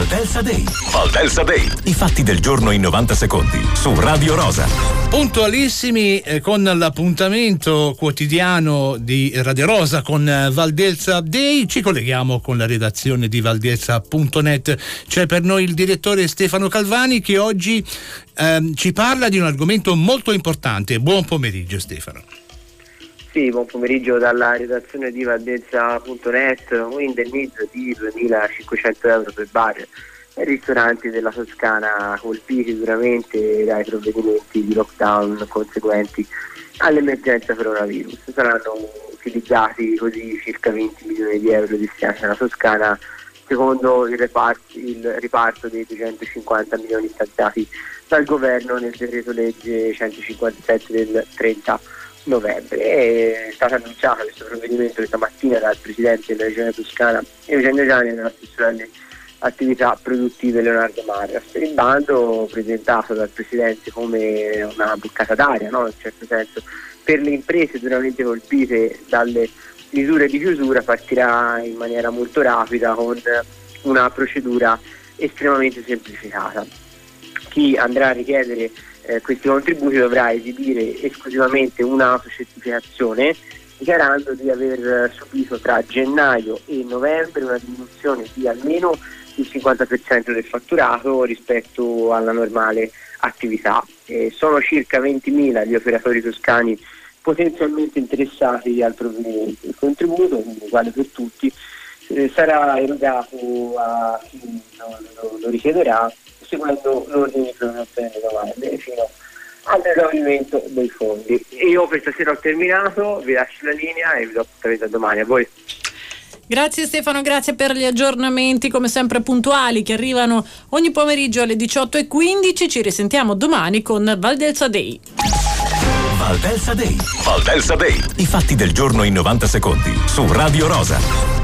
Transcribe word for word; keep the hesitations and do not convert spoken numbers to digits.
Valdelsa Day. Valdelsa Day. I fatti del giorno in novanta secondi su Radio Rosa. Puntualissimi eh, con l'appuntamento quotidiano di Radio Rosa con eh, Valdelsa Day. Ci colleghiamo con la redazione di valdelsa punto net. C'è per noi il direttore Stefano Calvani che oggi ehm, ci parla di un argomento molto importante. Buon pomeriggio Stefano. Sì, buon pomeriggio dalla redazione di valdelsa punto net. Un indennizzo di duemilacinquecento euro per bar e ristoranti della Toscana colpiti duramente dai provvedimenti di lockdown conseguenti all'emergenza coronavirus. Saranno utilizzati così circa venti milioni di euro destinati alla Toscana secondo il reparto, il riparto dei duecentocinquanta milioni stanziati dal governo nel decreto legge centocinquantasette del trenta novembre. È stato annunciato questo provvedimento questa mattina dal presidente della regione toscana Eugenio Giani e dall'assessore alle attività produttive Leonardo Marras. Il bando presentato dal presidente come una boccata d'aria, no? In un certo senso, per le imprese duramente colpite dalle misure di chiusura partirà in maniera molto rapida con una procedura estremamente semplificata. Chi andrà a richiedere eh, questi contributi dovrà esibire esclusivamente un'autocertificazione dichiarando di aver subito tra gennaio e novembre una diminuzione di almeno il cinquanta per cento del fatturato rispetto alla normale attività. Eh, sono circa ventimila gli operatori toscani potenzialmente interessati al provvedimento. Il contributo, quindi uguale per tutti, eh, sarà erogato a chi lo, lo, lo richiederà seguendo l'ordine di prenotazione delle domande fino all'esaurimento dei fondi. Io per stasera ho terminato, vi lascio la linea e vi do appuntamento a domani. A voi. Grazie Stefano, grazie per gli aggiornamenti come sempre puntuali che arrivano ogni pomeriggio alle diciotto e quindici. Ci risentiamo domani con Valdelsa Day. Valdelsa Day. Valdelsa Day. I fatti del giorno in novanta secondi su Radio Rosa.